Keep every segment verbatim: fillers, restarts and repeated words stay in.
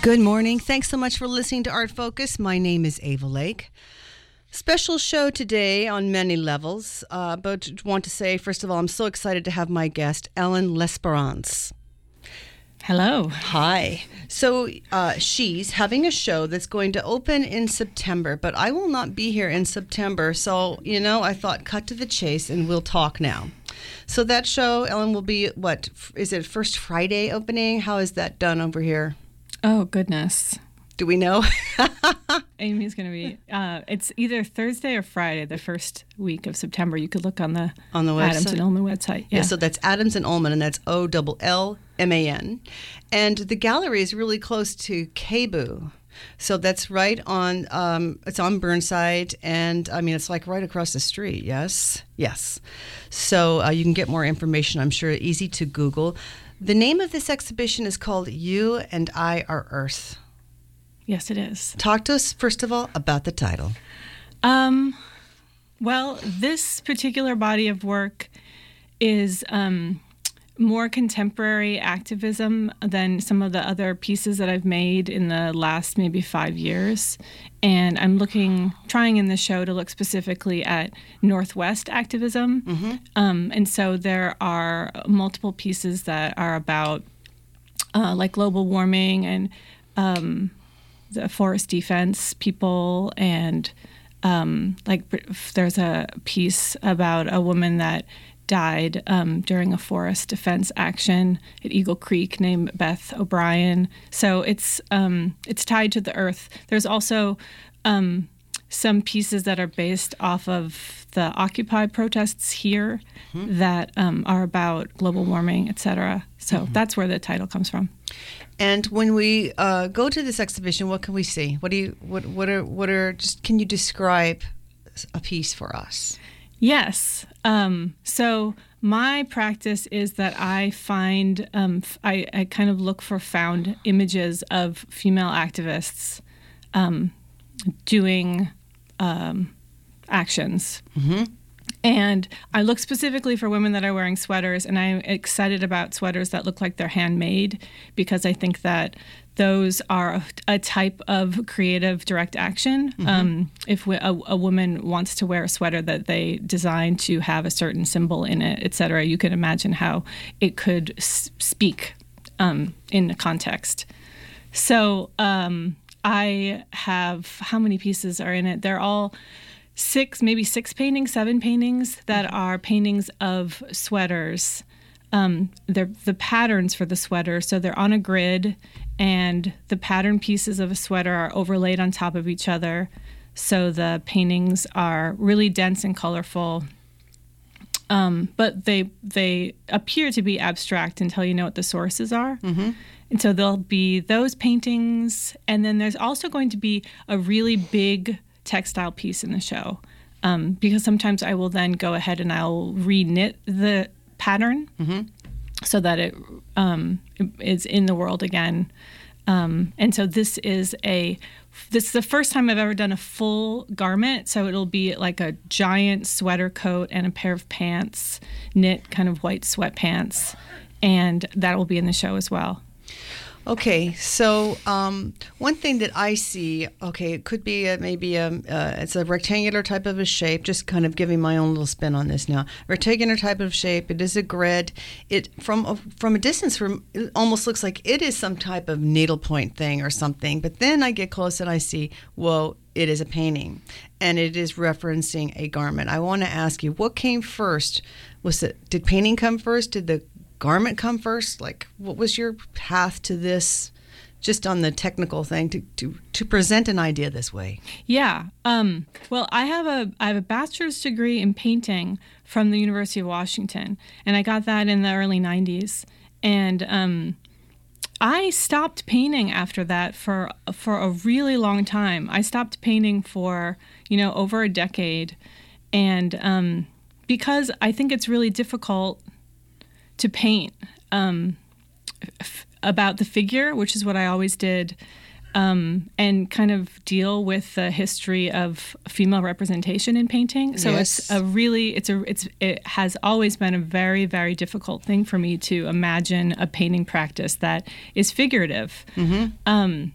Good morning. Thanks so much for listening to Art Focus. My name is Ava Lake. Special show today on many levels, uh, but want to say, first of all, I'm so excited to have my guest, Ellen L'Esperance. Hello. Hi. So uh, she's having a show that's going to open in September, but I will not be here in September. So, you know, I thought cut to the chase and we'll talk now. So that show, Ellen, will be, what, is it first Friday opening? How is that done over here? Oh, goodness. Do we know? Amy's going to be, uh, it's either Thursday or Friday, the first week of September. You could look on the, on the website. Adams and Ullman website. Yeah. yeah, so that's Adams and Ullman, and that's O L L M A N. And the gallery is really close to K B U. So that's right on, um, it's on Burnside, and I mean, it's like right across the street, yes? Yes. So uh, you can get more information, I'm sure, easy to Google. The name of this exhibition is called You and I Are Earth. Yes, it is. Talk to us, first of all, about the title. Um, well, this particular body of work is um, more contemporary activism than some of the other pieces that I've made in the last maybe five years. And I'm looking, trying in the show to look specifically at Northwest activism. Mm-hmm. Um, and so there are multiple pieces that are about uh, like global warming and um, the forest defense people, and um, like there's a piece about a woman that died um, during a forest defense action at Eagle Creek named Beth O'Brien. So it's um, it's tied to the earth. There's also um, some pieces that are based off of the Occupy protests here mm-hmm. that um, are about global warming, et cetera. So mm-hmm. that's where the title comes from. And when we uh, go to this exhibition, what can we see? What do you what what are what are just can you describe a piece for us? Yes. Um, so my practice is that I find, um, I, I kind of look for found images of female activists um, doing um, actions. Mm-hmm. And I look specifically for women that are wearing sweaters, and I'm excited about sweaters that look like they're handmade, because I think that those are a, a type of creative direct action. Mm-hmm. Um, if we, a, a woman wants to wear a sweater that they design to have a certain symbol in it, et cetera, you can imagine how it could s- speak um, in context. So um, I have, how many pieces are in it? They're all six, maybe six paintings, seven paintings that are paintings of sweaters. Um, they're the patterns for the sweater, so they're on a grid, and the pattern pieces of a sweater are overlaid on top of each other. So the paintings are really dense and colorful, um, but they they appear to be abstract until you know what the sources are. Mm-hmm. And so there'll be those paintings, and then there's also going to be a really big textile piece in the show, um, because sometimes I will then go ahead and I'll re-knit the pattern mm-hmm. so that it um, is in the world again. Um, and so this is a this is the first time I've ever done a full garment. So it'll be like a giant sweater coat and a pair of pants, knit kind of white sweatpants, and that will be in the show as well. Okay, so um, one thing that I see, okay, it could be a, maybe a, uh, it's a rectangular type of a shape, just kind of giving my own little spin on this now. Rectangular type of shape, it is a grid. It from a, from a distance, from it almost looks like it is some type of needlepoint thing or something, but then I get close and I see, whoa, it is a painting, and it is referencing a garment. I want to ask you, what came first? Was it, did painting come first? Did the garment come first? Like, what was your path to this, just on the technical thing, to, to, to present an idea this way? Yeah. Um, well, I have a I have a bachelor's degree in painting from the University of Washington, and I got that in the early nineties. And um, I stopped painting after that for for a really long time. I stopped painting for, you know, over a decade, and um, because I think it's really difficult to paint um, f- about the figure, which is what I always did. um, and kind of deal with the history of female representation in painting. So Yes. it's a really, it's a, it's, it has always been a very, very difficult thing for me to imagine a painting practice that is figurative. Mm-hmm. Um,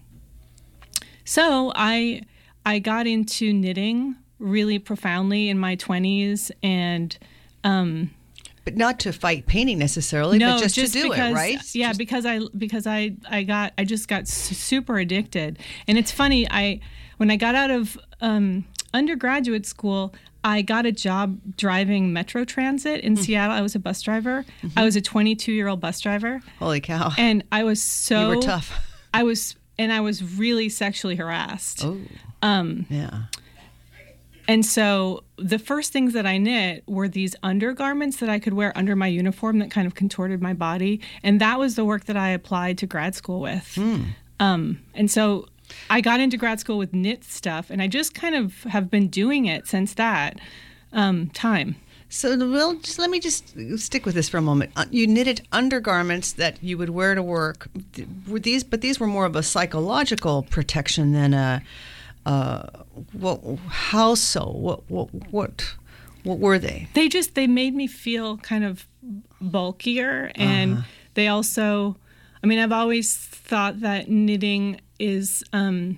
so I, I got into knitting really profoundly in my twenties, and um, But not to fight painting necessarily, no, but just, just to do because, it, right? Yeah, Just- because I because I I got I just got su- super addicted, and it's funny. I when I got out of um, undergraduate school, I got a job driving Metro Transit in Mm. Seattle. I was a bus driver. Mm-hmm. I was a twenty-two year old bus driver, Holy cow. and I was so You were tough. I was and I was really sexually harassed. Oh, Um, yeah. And so the first things that I knit were these undergarments that I could wear under my uniform that kind of contorted my body. And that was the work that I applied to grad school with. Hmm. Um, and so I got into grad school with knit stuff, and I just kind of have been doing it since that um, time. So, well, just let me just stick with this for a moment. Uh, You knitted undergarments that you would wear to work. Were these, but these were more of a psychological protection than a. Uh, what? How so? What? What? What? What were they? They just, they made me feel kind of bulkier. And Uh-huh. they also, I mean, I've always thought that knitting is, um,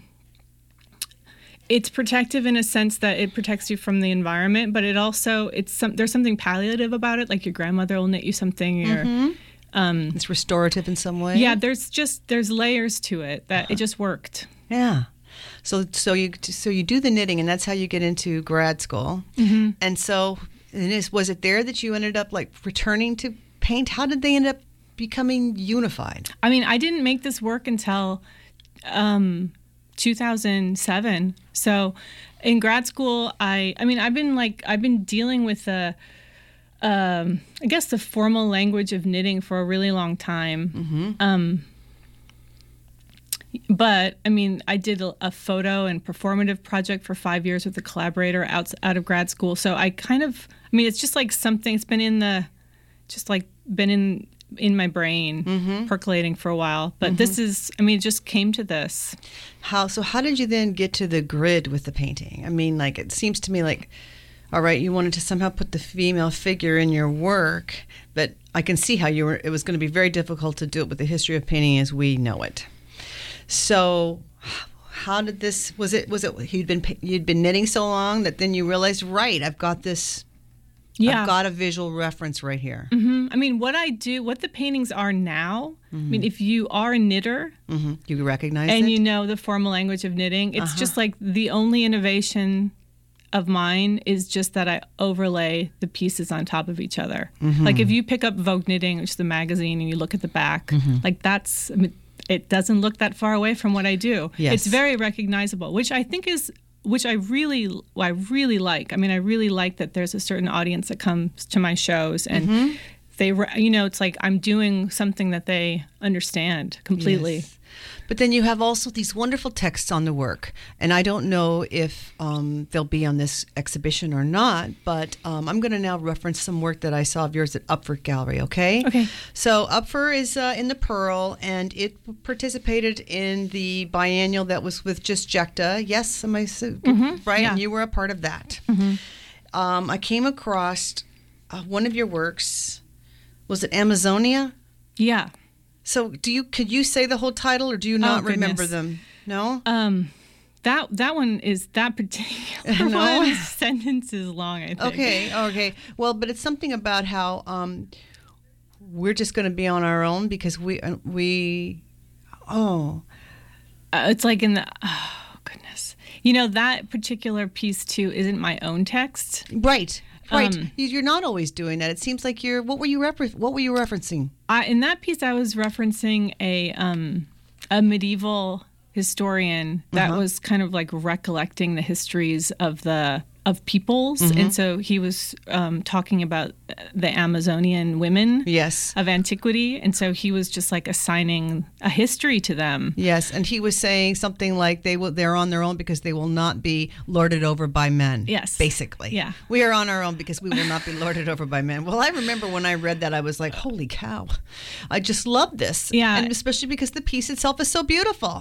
it's protective in a sense that it protects you from the environment, but it also, it's some, there's something palliative about it. Like your grandmother will knit you something, or, um, It's restorative in some way. yeah, there's just, there's layers to it that it just worked. Yeah. So so you so you do the knitting, and that's how you get into grad school. Mm-hmm. And so, and is, was it there that you ended up like returning to paint? How did they end up becoming unified? I mean, I didn't make this work until um, two thousand seven. So in grad school, I, I mean, I've been like, I've been dealing with the, um, I guess the formal language of knitting for a really long time. Mm-hmm. Um, but I mean, I did a, a photo and performative project for five years with a collaborator out, out of grad school. So I kind of, I mean, it's just like something, it's been in the, just like been in, in my brain, Mm-hmm. percolating for a while. But this is, I mean, it just came to this. How so? How did you then get to the grid with the painting? I mean, like it seems to me like, all right, you wanted to somehow put the female figure in your work, but I can see how you were. It was going to be very difficult to do it with the history of painting as we know it. So, how did this? Was it? Was it? You'd been you'd been knitting so long that then you realized, right? I've got this. Yeah. I've got a visual reference right here. hmm I mean, what I do, what the paintings are now, I mean, if you are a knitter Mm-hmm. You recognize and it. you know the formal language of knitting, it's Uh-huh. just like the only innovation of mine is just that I overlay the pieces on top of each other. Mm-hmm. Like if you pick up Vogue Knitting, which is the magazine, and you look at the back, Mm-hmm. like that's, I mean, it doesn't look that far away from what I do. Yes. It's very recognizable, which I think is, which I really, I really like. I mean, I really like that there's a certain audience that comes to my shows, and Mm-hmm. they, re- you know, it's like I'm doing something that they understand completely. Yes. But then you have also these wonderful texts on the work. And I don't know if um, they'll be on this exhibition or not, but um, I'm going to now reference some work that I saw of yours at Upford Gallery, okay? Okay. So Upford is uh, in the Pearl, and it participated in the biennial that was with Just Jekta. Yes, am I so, right? yeah. And you were a part of that. Um, I came across uh, one of your works. Was it Amazonia? Yeah. So, do you could you say the whole title, or do you not Oh, remember goodness. them? No. Um, that that one is that particular No? one sentence is long. I think. Okay. Okay. Well, but it's something about how um, we're just going to be on our own because we uh, we oh Uh, it's like in the oh goodness, you know that particular piece too isn't my own text. right right. Um, You- you're not always doing that. It seems like you're. What were you refer- What were you referencing? I, in that piece, I was referencing a um, a medieval historian that Uh-huh. was kind of like recollecting the histories of the of peoples, and so he was um, talking about the Amazonian women Yes. of antiquity, and so he was just like assigning a history to them. Yes, and he was saying something like they will they're on their own because they will not be lorded over by men. Yes. Basically. Yeah. We are on our own because we will not be lorded over by men. Well, I remember when I read that I was like, holy cow. I just love this. Yeah. And especially because the piece itself is so beautiful.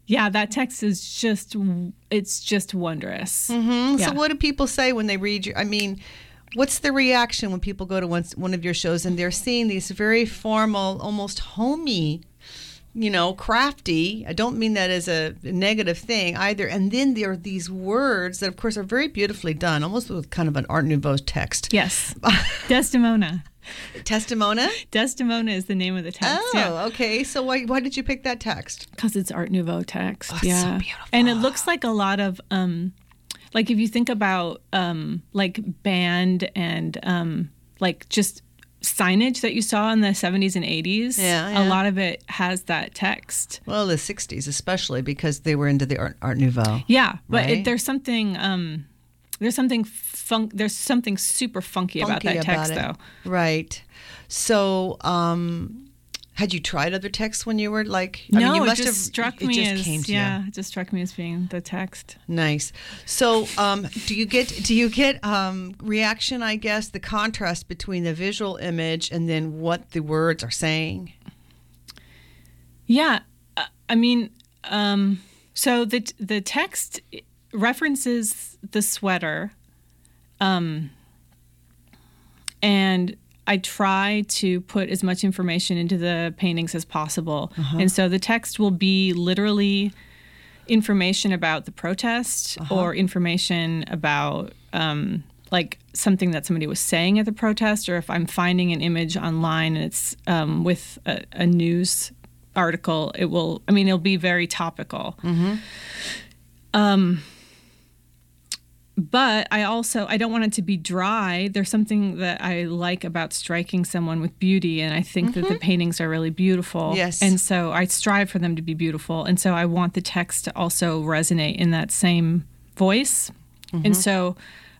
Yeah, that text is just, it's just wondrous. Mm-hmm. Yeah. So what do people say when they read your, I mean, what's the reaction when people go to one, one of your shows and they're seeing these very formal, almost homey, you know, crafty. I don't mean that as a negative thing either. And then there are these words that, of course, are very beautifully done, almost with kind of an Art Nouveau text. Yes. Desdemona. Testimona? Desdemona is the name of the text. Oh, yeah. okay. So why why did you pick that text? Because it's Art Nouveau text. Oh, yeah. so beautiful. And it looks like a lot of, um, like if you think about um, like band and um, like just signage that you saw in the seventies and eighties, yeah, yeah. a lot of it has that text. Well, the sixties especially, because they were into the Art, Art Nouveau. Yeah, but right? it, there's something um, there's something funk there's something super funky, Funky about that text about it. though. Right. So, um, had you tried other texts when you were like? I No, mean, you it must just have, struck it me just as came to yeah, you. it just struck me as being the text. Nice. So, um, do you get do you get um, reaction? I guess the contrast between the visual image and then what the words are saying. Yeah, uh, I mean, um, so the the text references the sweater, um, and I try to put as much information into the paintings as possible. Uh-huh. And so the text will be literally information about the protest uh-huh. or information about um, like something that somebody was saying at the protest, or if I'm finding an image online and it's um, with a, a news article, it will, I mean, it'll be very topical. Mm-hmm. Um, But I also, I don't want it to be dry. There's something that I like about striking someone with beauty, and I think mm-hmm. that the paintings are really beautiful. Yes. And so I strive for them to be beautiful. And so I want the text to also resonate in that same voice. Mm-hmm. And so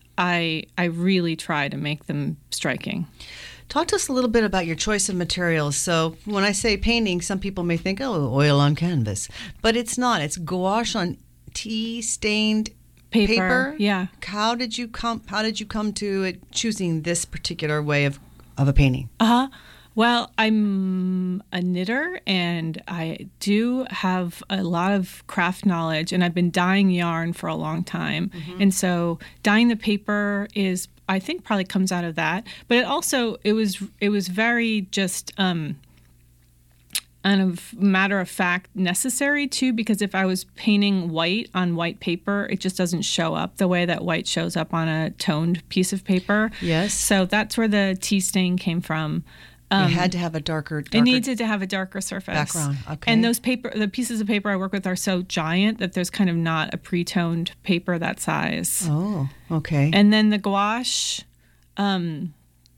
I I really try to make them striking. Talk to us a little bit about your choice of materials. So when I say painting, some people may think, oh, oil on canvas. But it's not. It's gouache on tea-stained Paper, paper. Yeah. How did you come? How did you come to it, choosing this particular way of, of a painting? Uh huh. Well, I'm a knitter, and I do have a lot of craft knowledge, and I've been dyeing yarn for a long time, mm-hmm. and so dyeing the paper is, I think, probably comes out of that. But it also it was it was very just. Um, kind of matter of fact necessary too, because if I was painting white on white paper, it just doesn't show up the way that white shows up on a toned piece of paper. Yes. So that's where the tea stain came from. Um, you had to have a darker, darker it needed to have a darker surface background. Okay. And those paper, the pieces of paper I work with are so giant that there's kind of not a pre-toned paper that size. Oh, okay. And then the gouache. Um,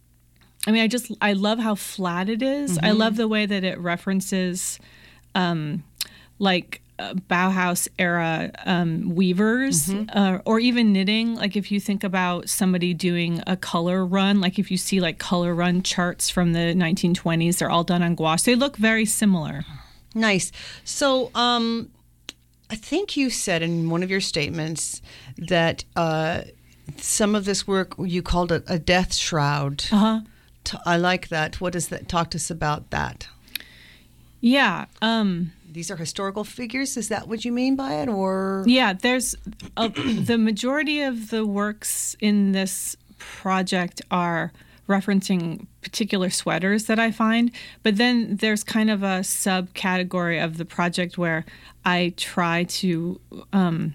I mean, I just, I love how flat it is. Mm-hmm. I love the way that it references, um, like, uh, Bauhaus era um, weavers, mm-hmm. uh, or even knitting. Like, if you think about somebody doing a color run, like if you see, like, color run charts from the nineteen twenties, they're all done on gouache. They look very similar. Nice. So, um, I think you said in one of your statements that uh, some of this work, you called it a death shroud. Uh-huh. I like that. What does that? Talk to us about that. Yeah. Um, These are historical figures. Is that what you mean by it, or? Yeah. There's a, the majority of the works in this project are referencing particular sweaters that I find, but then there's kind of a subcategory of the project where I try to um,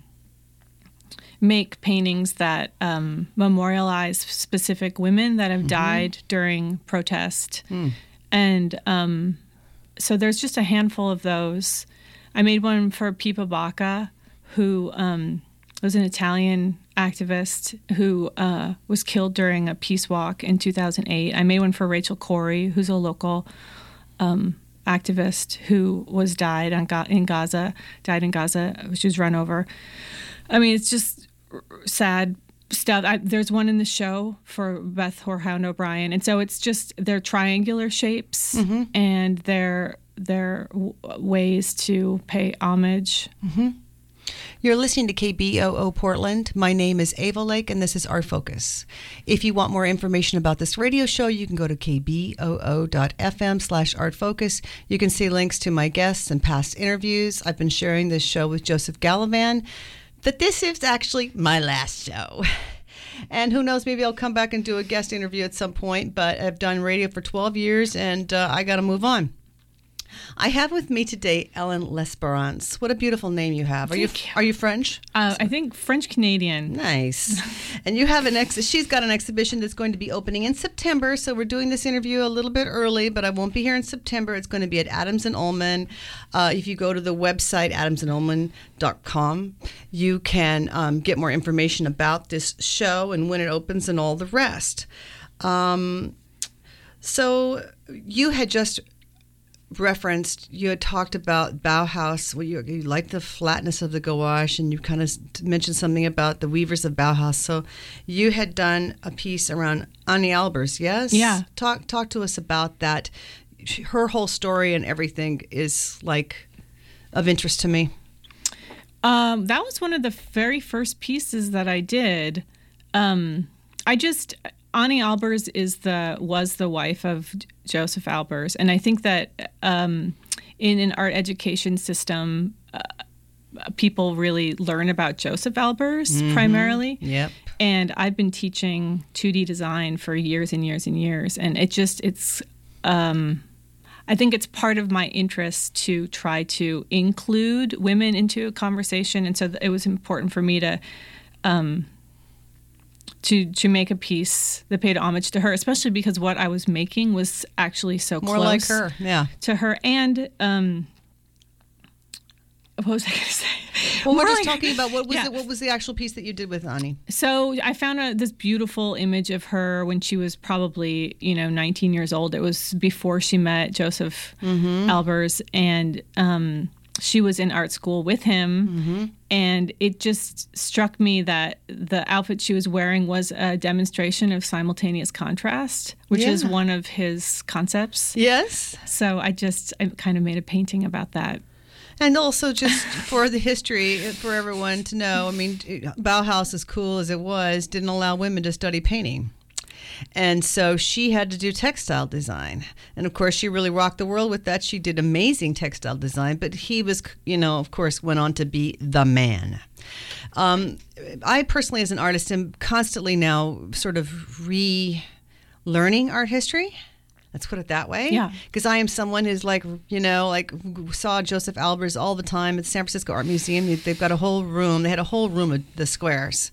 make paintings that um, memorialize specific women that have mm-hmm. died during protest. Mm. And um, so there's just a handful of those. I made one for Pippa Bacca, who um, was an Italian activist who uh, was killed during a peace walk in two thousand eight. I made one for Rachel Corrie, who's a local um, activist who was died on Ga- in Gaza, died in Gaza. She was run over. I mean, it's just sad stuff. I, there's one in the show for Beth Horehound O'Brien, and so it's just they're triangular shapes, mm-hmm. and they're they're w- ways to pay homage. Mm-hmm. You're listening to K B O O Portland. My name is Ava Lake, and this is Art Focus. If you want more information about this radio show, you can go to k b o o dot f m slash art focus. You can see links to my guests and past interviews. I've been sharing this show with Joseph Gallivan, but this is actually my last show. And who knows, maybe I'll come back and do a guest interview at some point, but I've done radio for twelve years, and uh, I got to move on. I have with me today Ellen L'Esperance. What a beautiful name you have. Are you, Thank you. Are you French? Uh, I think French Canadian. Nice. And you have an ex. She's got an exhibition that's going to be opening in September. So we're doing this interview a little bit early, but I won't be here in September. It's going to be at Adams and Ullman. Uh, if you go to the website adams and ullman dot com, you can um, get more information about this show and when it opens and all the rest. Um, so you had just referenced, you had talked about Bauhaus, well, you, you like the flatness of the gouache, and you kind of mentioned something about the weavers of Bauhaus. So you had done a piece around Annie Albers, yes? Yeah. Talk talk to us about that. Her whole story and everything is like of interest to me. Um, that was one of the very first pieces that I did. Um, I just... Annie Albers is the was the wife of Joseph Albers, and I think that um, in an art education system, uh, people really learn about Joseph Albers mm-hmm. primarily. Yep. And I've been teaching two D design for years and years and years, and it just it's. Um, I think it's part of my interest to try to include women into a conversation, and so it was important for me to. Um, To, to make a piece that paid homage to her, especially because what I was making was actually so More close like her, yeah. to her. And um, what was I going to say? Well, we're More just like, talking about what was yeah. it, what was the actual piece that you did with Annie? So I found a, this beautiful image of her when she was probably you know nineteen years old. It was before she met Joseph mm-hmm. Albers, and um, she was in art school with him, mm-hmm. and it just struck me that the outfit she was wearing was a demonstration of simultaneous contrast, which yeah. is one of his concepts. Yes. So I just I kind of made a painting about that. And also just for the history, for everyone to know, I mean, Bauhaus, as cool as it was, didn't allow women to study painting. And so she had to do textile design. And, of course, she really rocked the world with that. She did amazing textile design. But he was, you know, of course, went on to be the man. Um, I personally, as an artist, am constantly now sort of relearning art history. Let's put it that way. Yeah. Because I am someone who's like, you know, like saw Joseph Albers all the time at the San Francisco Art Museum. They've got a whole room. They had a whole room of the squares.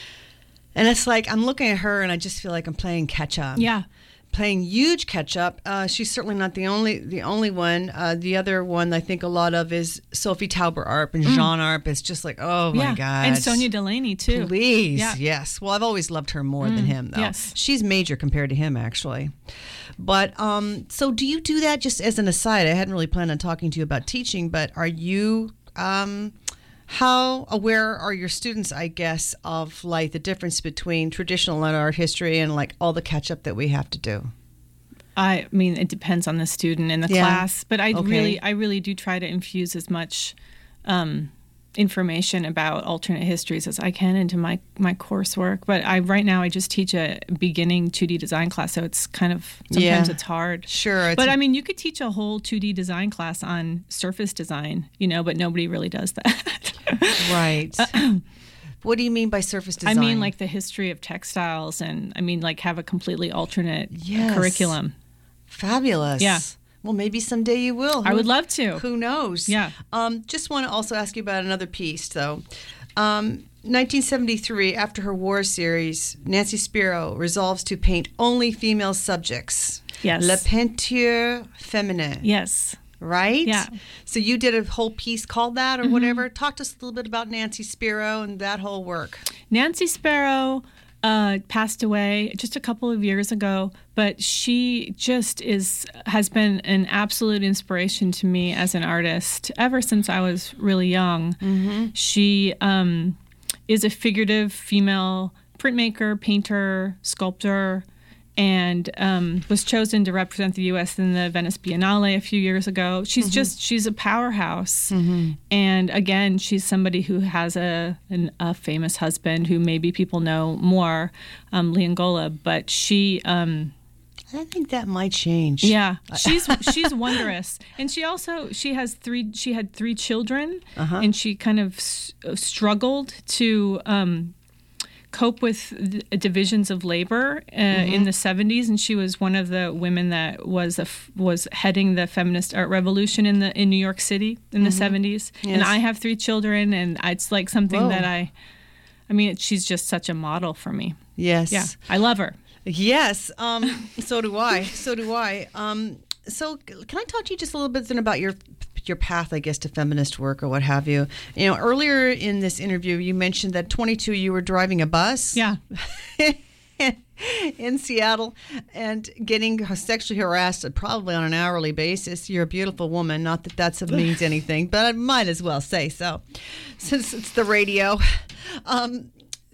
And it's like, I'm looking at her and I just feel like I'm playing catch up. Yeah. Playing huge catch up. Uh, she's certainly not the only the only one. Uh, the other one I think a lot of is Sophie Tauber Arp and mm. Jean Arp. It's just like, oh my yeah. God. And Sonia Delaney too. Please. Yeah. Yes. Well, I've always loved her more mm. than him though. Yes. She's major compared to him actually. But um, so do you do that just as an aside? I hadn't really planned on talking to you about teaching, but are you... Um, How aware are your students, I guess, of like the difference between traditional and art history and like all the catch up that we have to do? I mean, it depends on the student and the yeah. class, but I okay. really, I really do try to infuse as much um, information about alternate histories as I can into my my coursework. But I right now I just teach a beginning two D design class, so it's kind of sometimes yeah. it's hard. Sure, it's but I mean, you could teach a whole two D design class on surface design, you know, but nobody really does that. Right. What do you mean by surface design? I mean, like the history of textiles, and I mean, like have a completely alternate yes. curriculum. Fabulous. Yeah. Well, maybe someday you will. Who, I would love to. Who knows? Yeah. Um, just want to also ask you about another piece, though. Um, nineteen seventy-three, after her war series, Nancy Spiro resolves to paint only female subjects. Yes. La peinture féminine. Yes. Right? Yeah. So you did a whole piece called that or mm-hmm. whatever. Talk to us a little bit about Nancy Spiro and that whole work. Nancy Spiro uh, passed away just a couple of years ago, but she just is has been an absolute inspiration to me as an artist ever since I was really young. Mm-hmm. She um, is a figurative female printmaker, painter, sculptor, and um, was chosen to represent the U S in the Venice Biennale a few years ago. She's mm-hmm. just, she's a powerhouse. Mm-hmm. And again, she's somebody who has a, an, a famous husband who maybe people know more, um, Leongola, but she... Um, I think that might change. Yeah, she's she's wondrous, and she also she has three. She had three children, uh-huh. and she kind of s- struggled to um, cope with the divisions of labor uh, mm-hmm. in the seventies. And she was one of the women that was a f- was heading the feminist art revolution in the in New York City in mm-hmm. the seventies. Yes. And I have three children, and it's like something Whoa. that I, I mean, she's just such a model for me. Yes, yeah, I love her. Yes, um, so do I. So do I. Um, so, can I talk to you just a little bit then about your your path, I guess, to feminist work or what have you? You know, earlier in this interview, you mentioned that twenty-two, you were driving a bus. Yeah. in Seattle and getting sexually harassed probably on an hourly basis. You're a beautiful woman. Not that that means anything, but I might as well say so, since it's the radio. Um,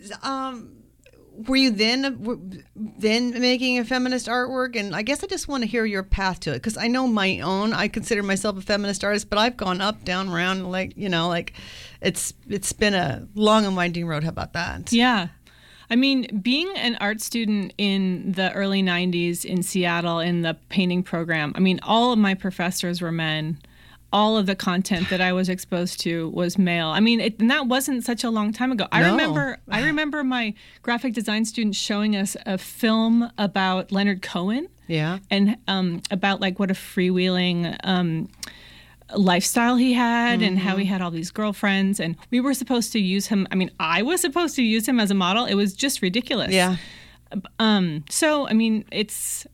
um. Were you then then making a feminist artwork? And I guess I just want to hear your path to it, because I know my own. I consider myself a feminist artist, but I've gone up, down, around, like, you know, like it's it's been a long and winding road. How about that? Yeah. I mean, being an art student in the early nineties in Seattle in the painting program, I mean, all of my professors were men. All of the content that I was exposed to was male. I mean, it, and that wasn't such a long time ago. I no. remember I remember my graphic design student showing us a film about Leonard Cohen. Yeah. And um, about like what a freewheeling um, lifestyle he had, mm-hmm. and how he had all these girlfriends. And we were supposed to use him. I mean, I was supposed to use him as a model. It was just ridiculous. Yeah. Um, so, I mean, it's...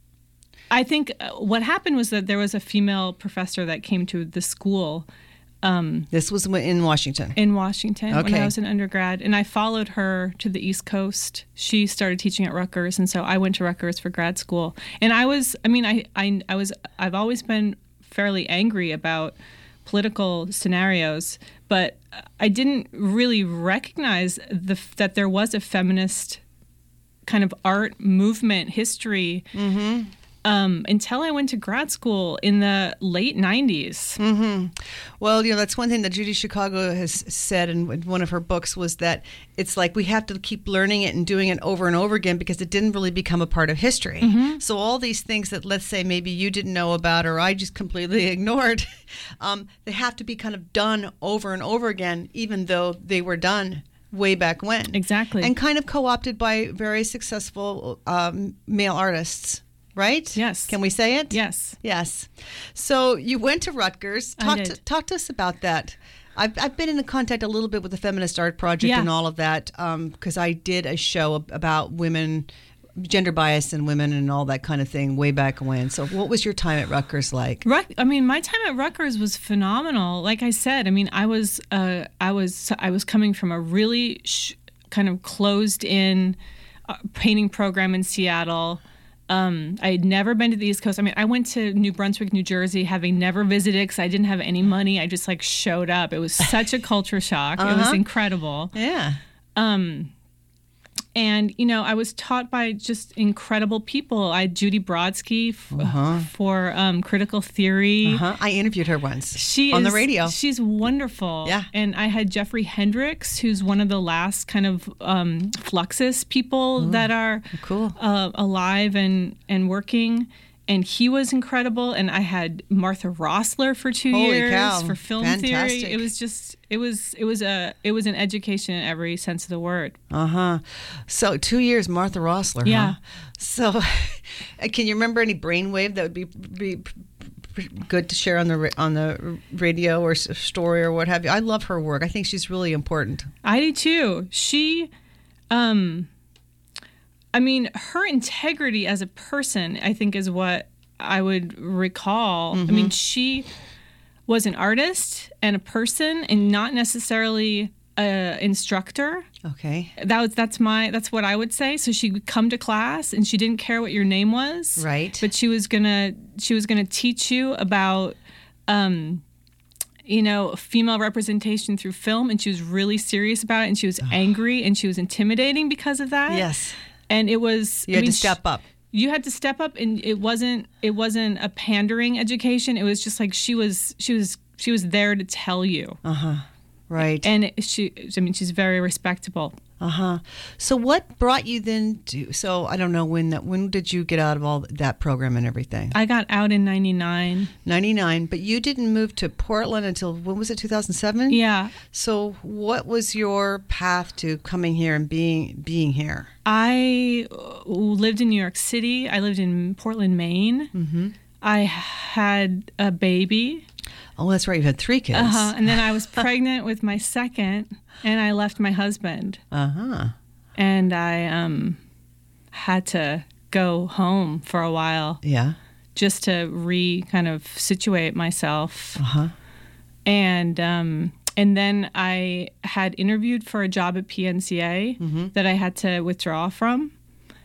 I think what happened was that there was a female professor that came to the school. Um, this was in Washington? In Washington, okay. when I was an undergrad. And I followed her to the East Coast. She started teaching at Rutgers, and so I went to Rutgers for grad school. And I was, I mean, I, I, I was, I've always been fairly angry about political scenarios, but I didn't really recognize the that there was a feminist kind of art movement history. Mm-hmm. Um, until I went to grad school in the late nineties. Mm-hmm. Well, you know, that's one thing that Judy Chicago has said in one of her books, was that it's like we have to keep learning it and doing it over and over again, because it didn't really become a part of history. Mm-hmm. So all these things that, let's say, maybe you didn't know about or I just completely ignored, um, they have to be kind of done over and over again, even though they were done way back when. Exactly. And kind of co-opted by very successful um, male artists. Right? Yes. Can we say it? Yes. Yes. So you went to Rutgers. Talk I did. to talk to us about that. I've I've been in contact a little bit with the Feminist Art Project yeah. and all of that, because um, I did a show about women, gender bias in women and all that kind of thing way back when. So what was your time at Rutgers like? Rut- I mean, my time at Rutgers was phenomenal. Like I said, I mean, I was uh, I was I was coming from a really sh- kind of closed in uh, painting program in Seattle. Um, I had never been to the East Coast. I mean, I went to New Brunswick, New Jersey, having never visited because I didn't have any money. I just like showed up. It was such a culture shock. Uh-huh. It was incredible. Yeah. Um, and, you know, I was taught by just incredible people. I had Judy Brodsky f- uh-huh. for um, critical theory. Uh-huh. I interviewed her once she on is, the radio. She's wonderful. Yeah. And I had Jeffrey Hendricks, who's one of the last kind of um, Fluxus people Ooh, that are cool. uh, alive and, and working. And he was incredible. And I had Martha Rossler for two Holy years cow. for film Fantastic. theory. It was just, it was, it was a, it was an education in every sense of the word. Uh huh. So two years, Martha Rossler. Yeah. Huh? So, can you remember any brainwave that would be be good to share on the on the radio or story or what have you? I love her work. I think she's really important. I do too. She, um. I mean, her integrity as a person, I think, is what I would recall. Mm-hmm. I mean, she was an artist and a person, and not necessarily an instructor. Okay. That was that's my that's what I would say. So she would come to class, and she didn't care what your name was, right? But she was gonna she was gonna teach you about. Um, you know, female representation through film, and she was really serious about it, and she was oh. angry, and she was intimidating because of that. Yes. And it was... You had I mean, to step up. you had to step up, and it wasn't it wasn't a pandering education. It was just like she was she was she was there to tell you. Uh-huh. Right. And it, she I mean she's very respectable. Uh-huh. So what brought you then to, so I don't know when that, when did you get out of all that program and everything? I got out in ninety-nine. ninety-nine, but you didn't move to Portland until, when was it, two thousand seven? Yeah. So what was your path to coming here and being being here? I lived in New York City. I lived in Portland, Maine. Mm-hmm. I had a baby. Oh, that's right. You had three kids. Uh-huh. And then I was pregnant with my second, and I left my husband. Uh-huh. And I um, had to go home for a while. Yeah. Just to re kind of situate myself. Uh-huh. And um, and then I had interviewed for a job at P N C A mm-hmm. that I had to withdraw from.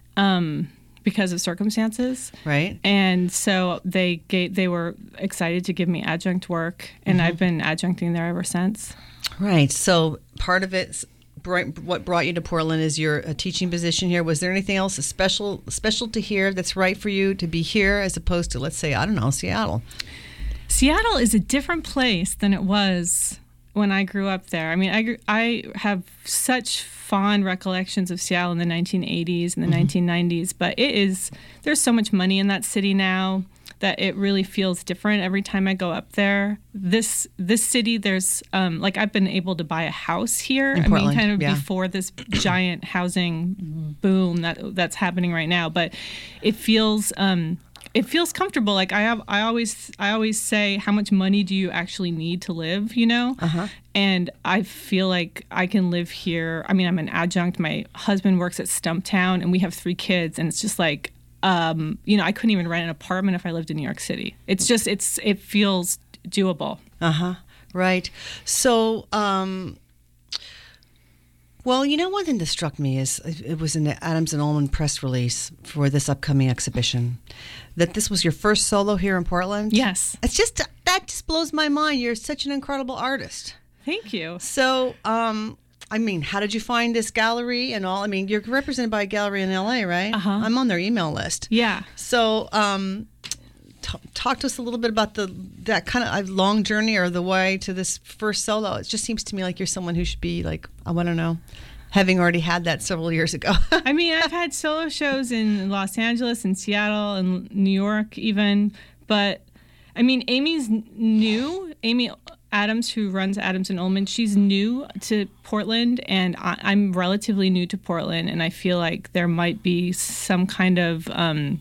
Um because of circumstances. Right. And so they gave, they were excited to give me adjunct work, and mm-hmm. I've been adjuncting there ever since. Right. So part of it, what brought you to Portland is your a teaching position here. Was there anything else special special to here that's right for you to be here as opposed to, let's say, I don't know, Seattle? Seattle is a different place than it was when I grew up there. I mean, I, grew, I have such fond recollections of Seattle in the nineteen eighties and the mm-hmm. nineteen nineties, but it is, there's so much money in that city now that it really feels different every time I go up there. This this city, there's, um, like I've been able to buy a house here. In I Portland, mean, kind of yeah. before this giant housing boom that that's happening right now, but it feels... Um, It feels comfortable. Like I have, I always, I always say, how much money do you actually need to live? You know, uh-huh. And I feel like I can live here. I mean, I'm an adjunct. My husband works at Stumptown, and we have three kids. And it's just like, um, you know, I couldn't even rent an apartment if I lived in New York City. It's just, it's, it feels doable. Uh huh. Right. So. Um Well, you know, one thing that struck me is it was in the Adams and Ullman press release for this upcoming exhibition that this was your first solo here in Portland. Yes. It's just, that just blows my mind. You're such an incredible artist. Thank you. So, um, I mean, how did you find this gallery and all? I mean, you're represented by a gallery in L A, right? Uh-huh. I'm on their email list. Yeah. So, um, t- talk to us a little bit about the that kind of long journey or the way to this first solo. It just seems to me like you're someone who should be like, I want to know, having already had that several years ago. I mean, I've had solo shows in Los Angeles and Seattle and New York even, but I mean, Amy's new. Amy Adams, who runs Adams and Ullman, she's new to Portland, and I, I'm relatively new to Portland, and I feel like there might be some kind of um,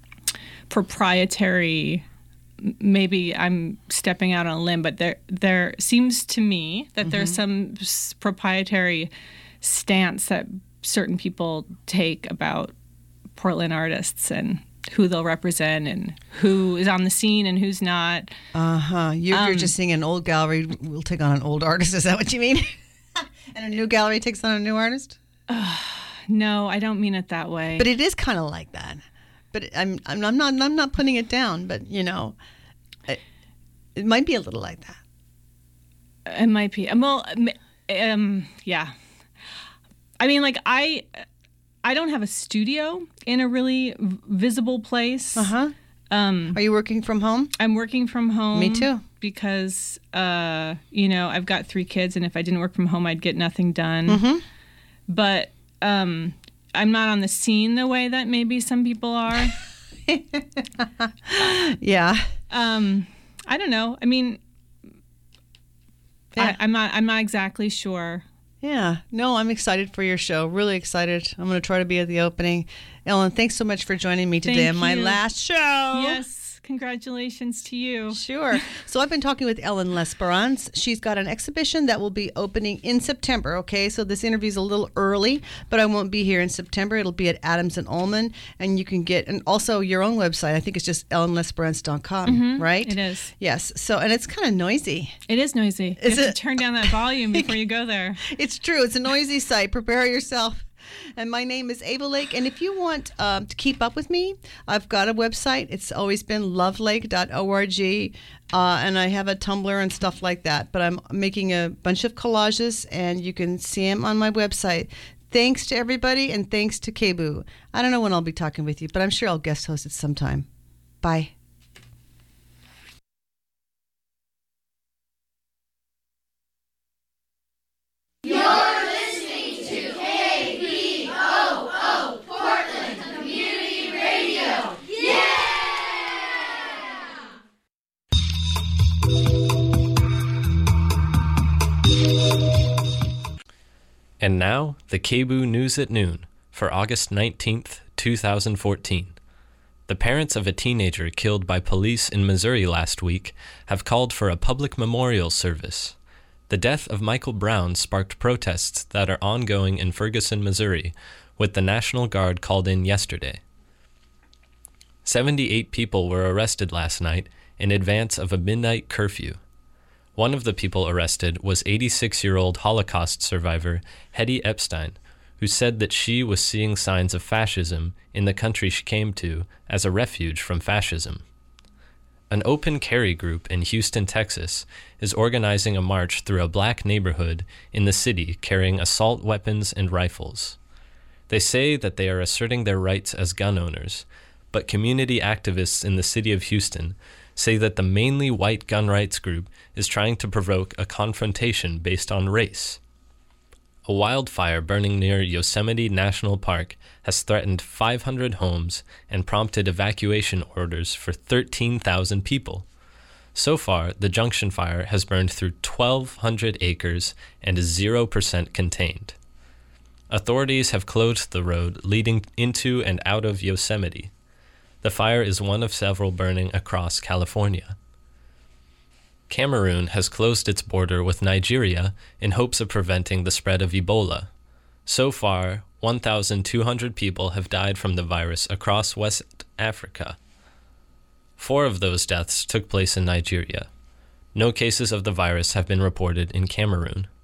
proprietary, maybe I'm stepping out on a limb, but there there seems to me that mm-hmm. there's some proprietary stance that certain people take about Portland artists and who they'll represent and who is on the scene and who's not. Uh-huh. You're, um, you're just seeing an old gallery will take on an old artist. Is that what you mean? And a new gallery takes on a new artist? Uh, no, I don't mean it that way. But it is kind of like that. But I'm, I'm I'm not I'm not putting it down. But you know, it, it might be a little like that. It might be. Well, um, yeah. I mean, like I. I don't have a studio in a really visible place. Uh-huh. Um, Are you working from home? I'm working from home. Me too. Because, uh, you know, I've got three kids, and if I didn't work from home, I'd get nothing done. Mm-hmm. But um, I'm not on the scene the way that maybe some people are. Yeah. Um, I don't know. I mean, yeah. I, I'm not. I'm not exactly sure. Yeah. No, I'm excited for your show. Really excited. I'm going to try to be at the opening. Ellen, thanks so much for joining me today Thank on my you. last show. Yes. Congratulations to you. Sure. So I've been talking with Ellen L'Esperance. She's got an exhibition that will be opening in September, okay? So this interview's a little early, but I won't be here in September. It'll be at Adams and Ullman, and you can get, and also your own website. I think it's just ellen lesperance dot com, mm-hmm. right? It is. Yes. So, and it's kind of noisy. It is noisy. Is you have it? to turn down that volume before you go there. It's true. It's a noisy site. Prepare yourself. And my name is Ava Lake. And if you want um, to keep up with me, I've got a website. It's always been lovelake dot org. Uh, and I have a Tumblr and stuff like that. But I'm making a bunch of collages, and you can see them on my website, Thanks to everybody, and thanks to K B U. I don't know when I'll be talking with you, but I'm sure I'll guest host it sometime. Bye. And now, the K B U News at Noon for August nineteenth, two thousand fourteen. The parents of a teenager killed by police in Missouri last week have called for a public memorial service. The death of Michael Brown sparked protests that are ongoing in Ferguson, Missouri, with the National Guard called in yesterday. seventy-eight people were arrested last night in advance of a midnight curfew. One of the people arrested was eighty-six-year-old Holocaust survivor Hetty Epstein, who said that she was seeing signs of fascism in the country she came to as a refuge from fascism. An open carry group in Houston, Texas, is organizing a march through a black neighborhood in the city carrying assault weapons and rifles. They say that they are asserting their rights as gun owners, but community activists in the city of Houston say that the mainly white gun rights group is trying to provoke a confrontation based on race. A wildfire burning near Yosemite National Park has threatened five hundred homes and prompted evacuation orders for thirteen thousand people. So far, the Junction Fire has burned through twelve hundred acres and is zero percent contained. Authorities have closed the road leading into and out of Yosemite. The fire is one of several burning across California. Cameroon has closed its border with Nigeria in hopes of preventing the spread of Ebola. So far, one thousand two hundred people have died from the virus across West Africa. Four of those deaths took place in Nigeria. No cases of the virus have been reported in Cameroon.